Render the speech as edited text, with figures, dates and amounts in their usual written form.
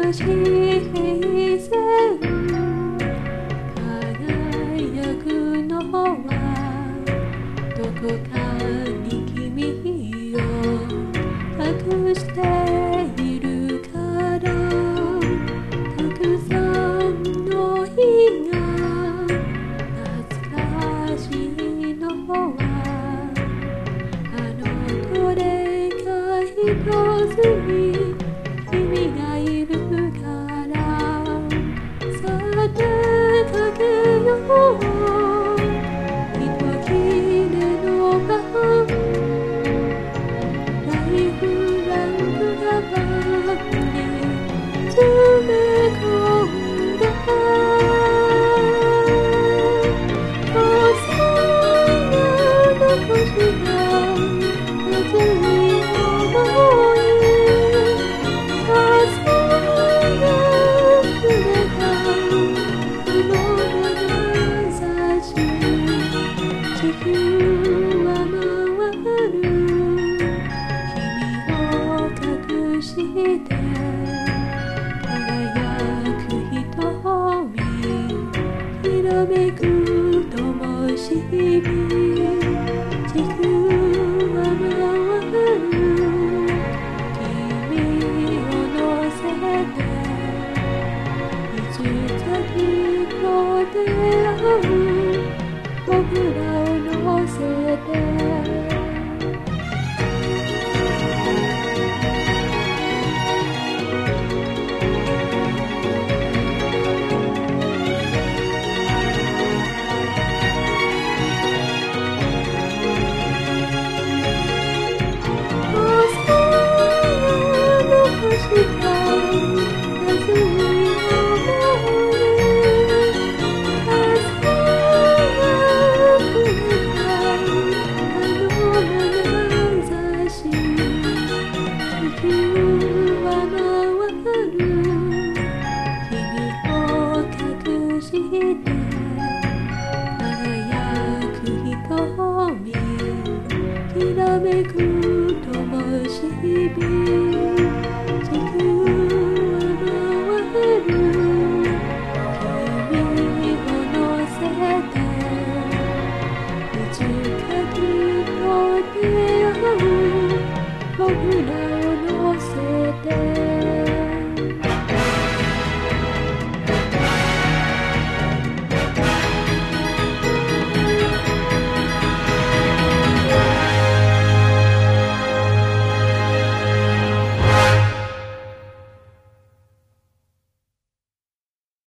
しい平線輝くのはどこかに君を託しているからたくさんの日が懐かしいのはあのこれが一つに君がいるからさてかけよう一切れの晩ライフランクがバンに詰め込んだ父さんが残した熱い想い地球は回る君を隠して輝く瞳ひらめく灯火地球は回る君を乗せていつかきっと出会う僕らを乗せて朝が残した熱い想い地球は回る